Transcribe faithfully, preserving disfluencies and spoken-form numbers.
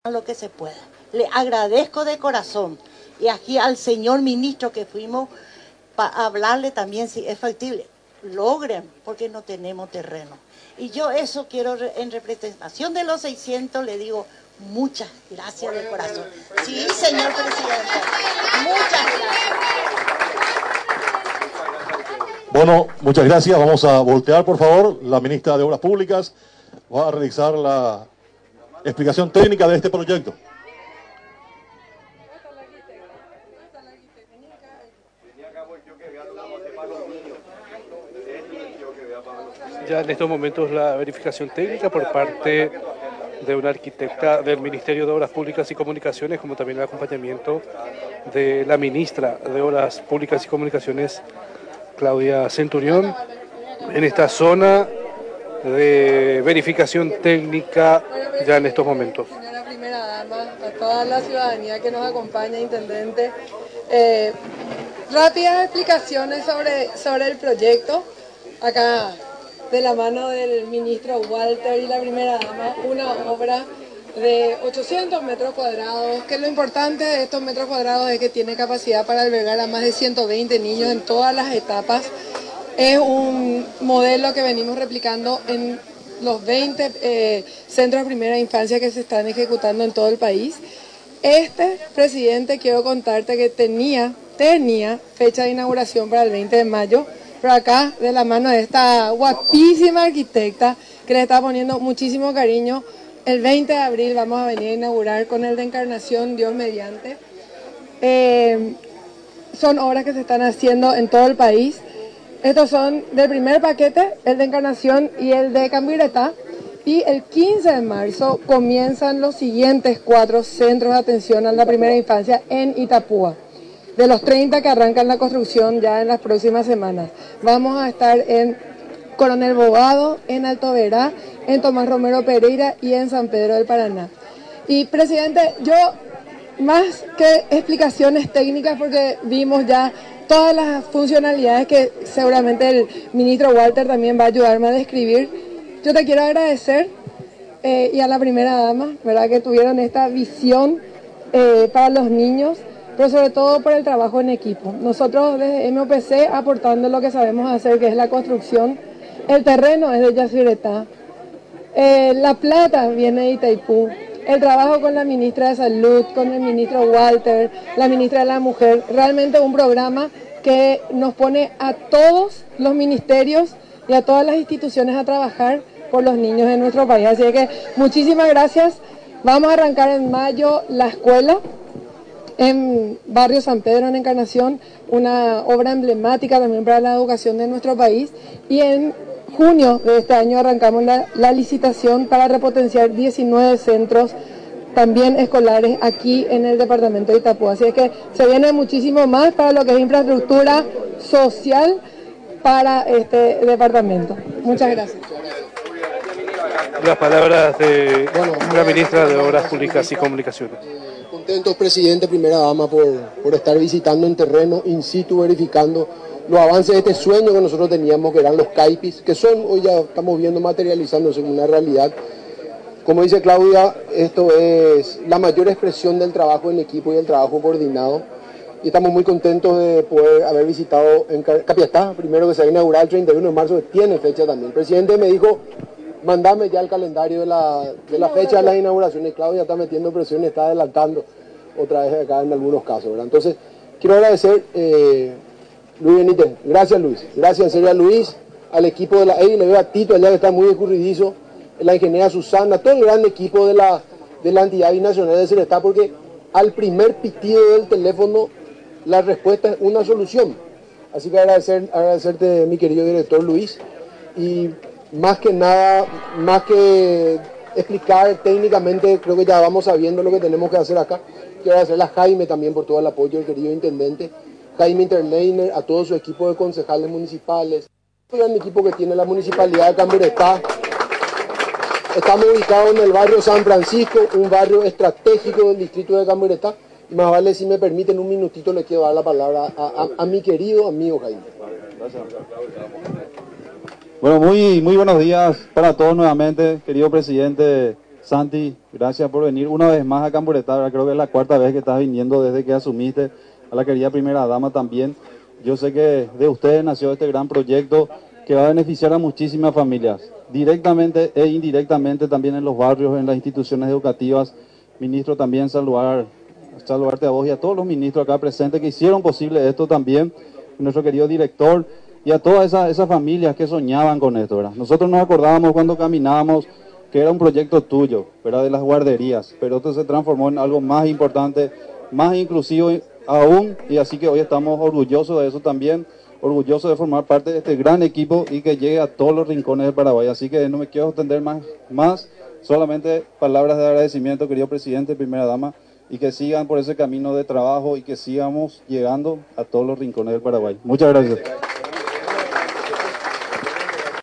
lo que se pueda. Le agradezco de corazón y aquí al señor ministro que fuimos para hablarle también si es factible. Logren, porque no tenemos terreno. Y yo eso quiero, en representación de los seiscientos, le digo muchas gracias de corazón. Sí, señor presidente, muchas gracias. Bueno, muchas gracias. Vamos a voltear, por favor. La ministra de Obras Públicas va a realizar la explicación técnica de este proyecto. Ya en estos momentos la verificación técnica por parte de una arquitecta del Ministerio de Obras Públicas y Comunicaciones, como también el acompañamiento de la ministra de Obras Públicas y Comunicaciones, Claudia Centurión, en esta zona de verificación técnica ya en estos momentos. Señora primera dama, a toda la ciudadanía que nos acompaña, intendente, eh, rápidas explicaciones sobre, sobre el proyecto, acá de la mano del ministro Walter y la primera dama, una obra de ochocientos metros cuadrados, que lo importante de estos metros cuadrados es que tiene capacidad para albergar a más de ciento veinte niños en todas las etapas. Es un modelo que venimos replicando en los veinte eh, centros de primera infancia que se están ejecutando en todo el país. Este, presidente, quiero contarte que tenía, tenía fecha de inauguración para el veinte de mayo, pero acá, de la mano de esta guapísima arquitecta que le está poniendo muchísimo cariño, el veinte de abril vamos a venir a inaugurar con el de Encarnación, Dios mediante. Eh, son obras que se están haciendo en todo el país. Estos son del primer paquete, el de Encarnación y el de Cambuiretá. Y el quince de marzo comienzan los siguientes cuatro centros de atención a la primera infancia en Itapúa. De los treinta que arrancan la construcción ya en las próximas semanas. Vamos a estar en Coronel Bogado, en Alto Verá, en Tomás Romero Pereira y en San Pedro del Paraná. Y presidente, yo más que explicaciones técnicas, porque vimos ya todas las funcionalidades que seguramente el ministro Walter también va a ayudarme a describir, yo te quiero agradecer eh, y a la primera dama, ¿verdad?, que tuvieron esta visión eh, para los niños, pero sobre todo por el trabajo en equipo. Nosotros desde M O P C aportando lo que sabemos hacer, que es la construcción. El terreno es de Yacyretá, eh, la plata viene de Itaipú, el trabajo con la ministra de Salud, con el ministro Walter, la ministra de la Mujer, realmente un programa que nos pone a todos los ministerios y a todas las instituciones a trabajar por los niños de nuestro país. Así que muchísimas gracias. Vamos a arrancar en mayo la escuela en Barrio San Pedro, en Encarnación, una obra emblemática también para la educación de nuestro país. Y en junio de este año arrancamos la, la licitación para repotenciar diecinueve centros también escolares aquí en el departamento de Itapúa. Así es que se viene muchísimo más para lo que es infraestructura social para este departamento. Muchas gracias. Las palabras de la ministra de Obras Públicas y Comunicaciones. Contentos, presidente, primera dama, por, por estar visitando en terreno, in situ, verificando los avances de este sueño que nosotros teníamos, que eran los CAIPIS, que son, hoy ya estamos viendo materializándose en una realidad. Como dice Claudia, esto es la mayor expresión del trabajo en equipo y el trabajo coordinado. Y estamos muy contentos de poder haber visitado en Capiatá, primero que se va a inaugurar el treinta y uno de marzo, que tiene fecha también. El presidente me dijo, mandame ya el calendario de la, de la fecha de las inauguraciones. Claudia está metiendo presión y está adelantando otra vez acá en algunos casos, ¿verdad? Entonces, quiero agradecer, eh, Luis Benítez, gracias Luis, gracias en serio a Luis, al equipo de la E I, le veo a Tito allá que está muy escurridizo, la ingeniera Susana, todo el gran equipo de la, de la entidad binacional de Celestá, porque al primer pitido del teléfono la respuesta es una solución. Así que agradecer, agradecerte, mi querido director Luis, y más que nada, más que explicar técnicamente, creo que ya vamos sabiendo lo que tenemos que hacer acá. Quiero agradecerle a Jaime también por todo el apoyo, el querido intendente, Jaime Interleiner, a todo su equipo de concejales municipales, el gran equipo que tiene la municipalidad de Cambuiretá. Estamos ubicados en el barrio San Francisco, un barrio estratégico del distrito de Cambuiretá. Y más vale, si me permiten un minutito, le quiero dar la palabra a, a, a mi querido amigo Jaime. Gracias. Bueno, muy, muy buenos días para todos nuevamente, querido presidente Santi, gracias por venir una vez más a Camburetá. Creo que es la cuarta vez que estás viniendo desde que asumiste. A la querida primera dama también. Yo sé que de ustedes nació este gran proyecto que va a beneficiar a muchísimas familias, directamente e indirectamente también en los barrios, en las instituciones educativas. Ministro, también saludar, saludarte a vos y a todos los ministros acá presentes que hicieron posible esto también, nuestro querido director y a todas esas, esas familias que soñaban con esto, ¿verdad? Nosotros nos acordábamos cuando caminábamos que era un proyecto tuyo, ¿verdad? De las guarderías, pero esto se transformó en algo más importante, más inclusivo aún, y así que hoy estamos orgullosos de eso también, orgullosos de formar parte de este gran equipo y que llegue a todos los rincones de Paraguay. Así que no me quiero extender más, más solamente palabras de agradecimiento, querido presidente, primera dama, y que sigan por ese camino de trabajo y que sigamos llegando a todos los rincones del Paraguay. Muchas gracias.